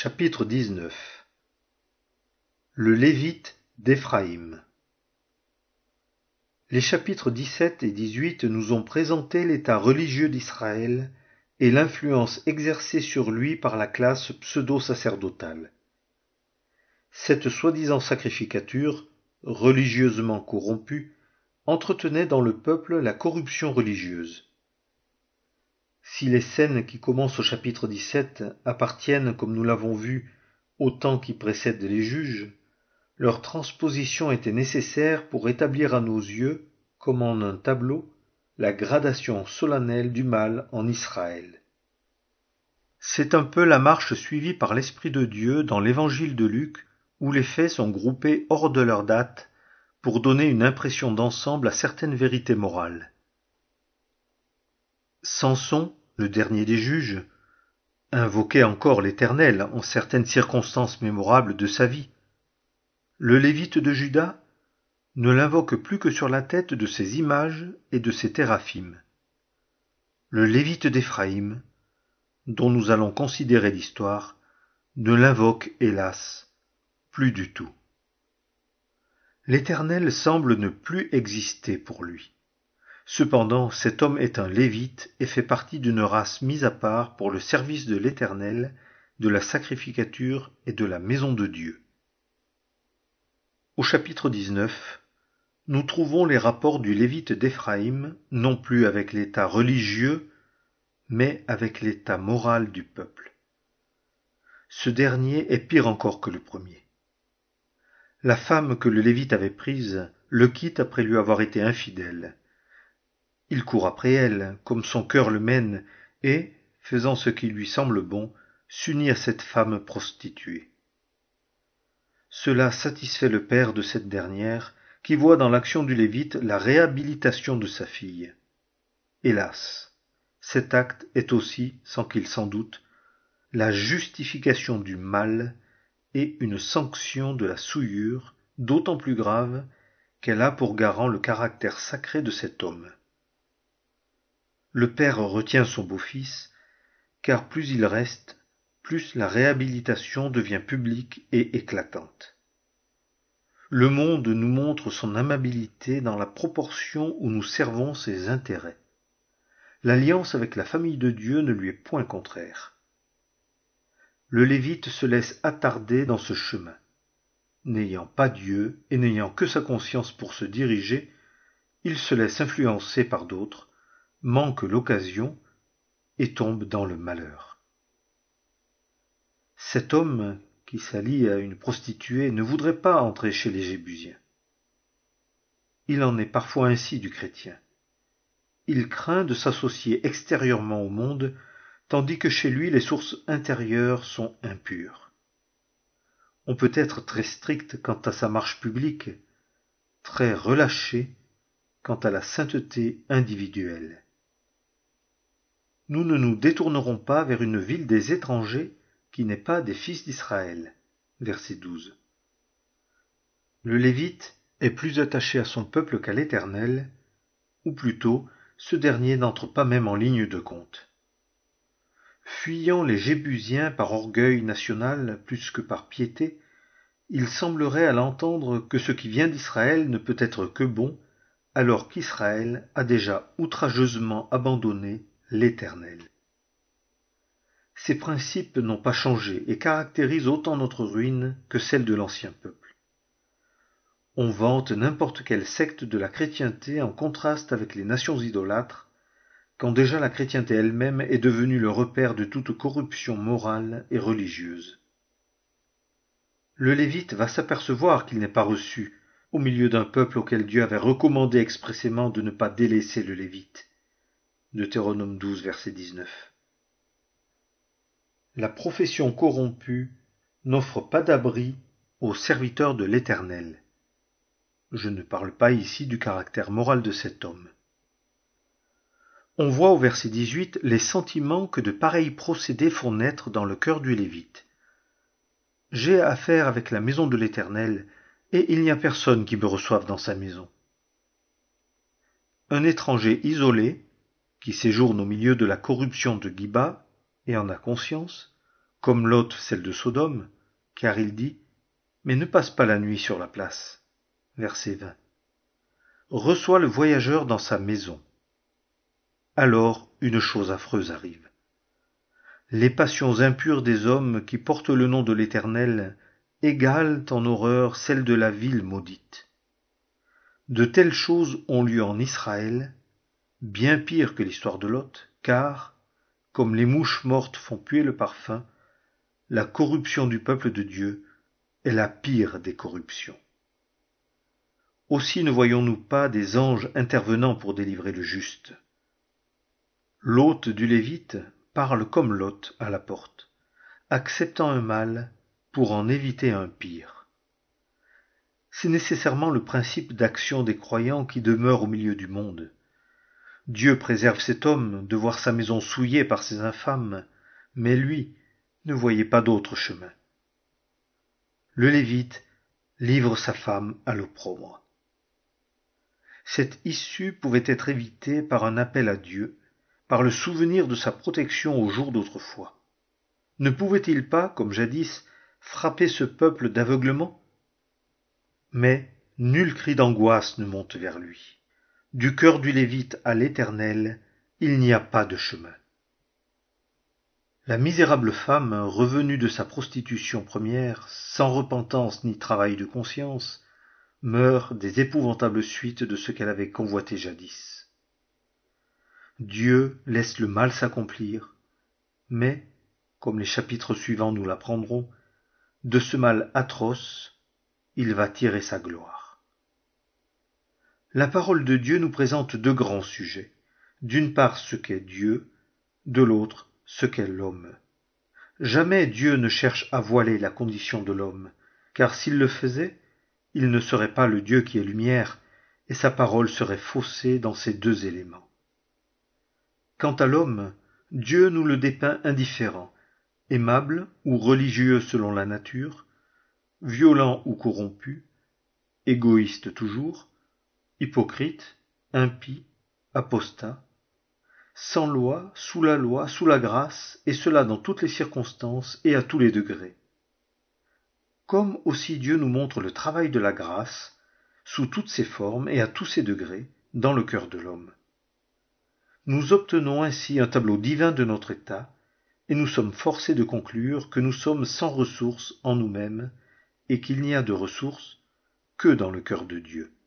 Chapitre 19. Le Lévite d'Éphraïm. Les chapitres 17 et 18 nous ont présenté l'état religieux d'Israël et l'influence exercée sur lui par la classe pseudo-sacerdotale. Cette soi-disant sacrificature, religieusement corrompue, entretenait dans le peuple la corruption religieuse. Si les scènes qui commencent au chapitre 17 appartiennent, comme nous l'avons vu, au temps qui précède les juges, leur transposition était nécessaire pour établir à nos yeux, comme en un tableau, la gradation solennelle du mal en Israël. C'est un peu la marche suivie par l'Esprit de Dieu dans l'évangile de Luc, où les faits sont groupés hors de leur date pour donner une impression d'ensemble à certaines vérités morales. Samson, le dernier des juges, invoquait encore l'Éternel en certaines circonstances mémorables de sa vie. Le Lévite de Juda ne l'invoque plus que sur la tête de ses images et de ses téraphim. Le Lévite d'Éphraïm, dont nous allons considérer l'histoire, ne l'invoque, hélas, plus du tout. L'Éternel semble ne plus exister pour lui. Cependant, cet homme est un Lévite et fait partie d'une race mise à part pour le service de l'Éternel, de la sacrificature et de la maison de Dieu. Au chapitre 19, nous trouvons les rapports du Lévite d'Éphraïm, non plus avec l'état religieux, mais avec l'état moral du peuple. Ce dernier est pire encore que le premier. La femme que le Lévite avait prise le quitte après lui avoir été infidèle. Il court après elle, comme son cœur le mène, et, faisant ce qui lui semble bon, s'unit à cette femme prostituée. Cela satisfait le père de cette dernière, qui voit dans l'action du Lévite la réhabilitation de sa fille. Hélas, cet acte est aussi, sans qu'il s'en doute, la justification du mal et une sanction de la souillure, d'autant plus grave qu'elle a pour garant le caractère sacré de cet homme. Le père retient son beau-fils, car plus il reste, plus la réhabilitation devient publique et éclatante. Le monde nous montre son amabilité dans la proportion où nous servons ses intérêts. L'alliance avec la famille de Dieu ne lui est point contraire. Le Lévite se laisse attarder dans ce chemin. N'ayant pas Dieu et n'ayant que sa conscience pour se diriger, il se laisse influencer par d'autres, manque l'occasion et tombe dans le malheur. Cet homme qui s'allie à une prostituée ne voudrait pas entrer chez les Jébusiens. Il en est parfois ainsi du chrétien. Il craint de s'associer extérieurement au monde, tandis que chez lui les sources intérieures sont impures. On peut être très strict quant à sa marche publique, très relâché quant à la sainteté individuelle. Nous ne nous détournerons pas vers une ville des étrangers qui n'est pas des fils d'Israël. Verset 12. Le Lévite est plus attaché à son peuple qu'à l'Éternel, ou plutôt, ce dernier n'entre pas même en ligne de compte. Fuyant les Jébusiens par orgueil national plus que par piété, il semblerait à l'entendre que ce qui vient d'Israël ne peut être que bon, alors qu'Israël a déjà outrageusement abandonné l'Éternel. Ces principes n'ont pas changé et caractérisent autant notre ruine que celle de l'ancien peuple. On vante n'importe quelle secte de la chrétienté en contraste avec les nations idolâtres, quand déjà la chrétienté elle-même est devenue le repère de toute corruption morale et religieuse. Le Lévite va s'apercevoir qu'il n'est pas reçu au milieu d'un peuple auquel Dieu avait recommandé expressément de ne pas délaisser le Lévite. Deutéronome 12, verset 19. La profession corrompue n'offre pas d'abri aux serviteurs de l'Éternel. Je ne parle pas ici du caractère moral de cet homme. On voit au verset 18 les sentiments que de pareils procédés font naître dans le cœur du Lévite. J'ai affaire avec la maison de l'Éternel, et il n'y a personne qui me reçoive dans sa maison. Un étranger isolé, qui séjourne au milieu de la corruption de Giba, et en a conscience, comme Lot celle de Sodome, car il dit « Mais ne passe pas la nuit sur la place ». Verset 20. Reçoit le voyageur dans sa maison. Alors une chose affreuse arrive. Les passions impures des hommes qui portent le nom de l'Éternel égalent en horreur celles de la ville maudite. De telles choses ont lieu en Israël, bien pire que l'histoire de Lot, car, comme les mouches mortes font puer le parfum, la corruption du peuple de Dieu est la pire des corruptions. Aussi ne voyons-nous pas des anges intervenant pour délivrer le juste. L'hôte du Lévite parle comme Lot à la porte, acceptant un mal pour en éviter un pire. C'est nécessairement le principe d'action des croyants qui demeure au milieu du monde. Dieu préserve cet homme de voir sa maison souillée par ces infâmes, mais lui ne voyait pas d'autre chemin. Le Lévite livre sa femme à l'opprobre. Cette issue pouvait être évitée par un appel à Dieu, par le souvenir de sa protection au jour d'autrefois. Ne pouvait-il pas, comme jadis, frapper ce peuple d'aveuglement ? Mais nul cri d'angoisse ne monte vers lui. Du cœur du Lévite à l'Éternel, il n'y a pas de chemin. La misérable femme, revenue de sa prostitution première, sans repentance ni travail de conscience, meurt des épouvantables suites de ce qu'elle avait convoité jadis. Dieu laisse le mal s'accomplir, mais, comme les chapitres suivants nous l'apprendront, de ce mal atroce, il va tirer sa gloire. La parole de Dieu nous présente deux grands sujets. D'une part ce qu'est Dieu, de l'autre ce qu'est l'homme. Jamais Dieu ne cherche à voiler la condition de l'homme, car s'il le faisait, il ne serait pas le Dieu qui est lumière, et sa parole serait faussée dans ces deux éléments. Quant à l'homme, Dieu nous le dépeint indifférent, aimable ou religieux selon la nature, violent ou corrompu, égoïste toujours, hypocrite, impie, apostat, sans loi, sous la grâce, et cela dans toutes les circonstances et à tous les degrés. Comme aussi Dieu nous montre le travail de la grâce, sous toutes ses formes et à tous ses degrés, dans le cœur de l'homme. Nous obtenons ainsi un tableau divin de notre état, et nous sommes forcés de conclure que nous sommes sans ressources en nous-mêmes, et qu'il n'y a de ressources que dans le cœur de Dieu.